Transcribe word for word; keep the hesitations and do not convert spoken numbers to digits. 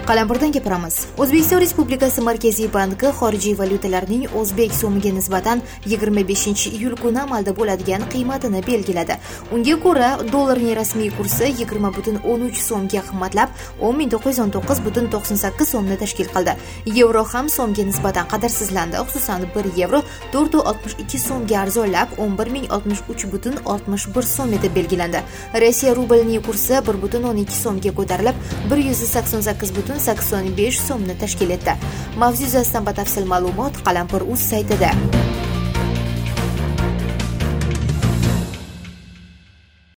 Qalampirdan gapiramiz. O'zbekiston Respublikasi Markaziy banki xorijiy valyutalarning o'zbek so'miga nisbatan yigirma beshinchi iyul kuni amalda bo'ladigan qiymatini belgiladi. Unga ko'ra, dollarning rasmiy kursi yigirma butun o'n uch so'mga qimmatlab, o'n ming to'qqiz yuz o'n to'qqiz butun to'qson sakkiz so'mni tashkil qildi. Yevro ham so'mga nisbatan qadrsizlandi, xususan bir yevro to'rt yuz oltmish ikki so'mga arzonlab, o'n bir ming oltmish uch butun oltmish bir so'm etib belgilandi. Rossiya rublining kursi bir butun o'n ikki so'mga ko'tarilib, bir yuz sakson sakkiz butun sakson besh so'mni tashkil etdi. Mavzu yuzasidan batafsil ma'lumot Qalampir.uz saytida.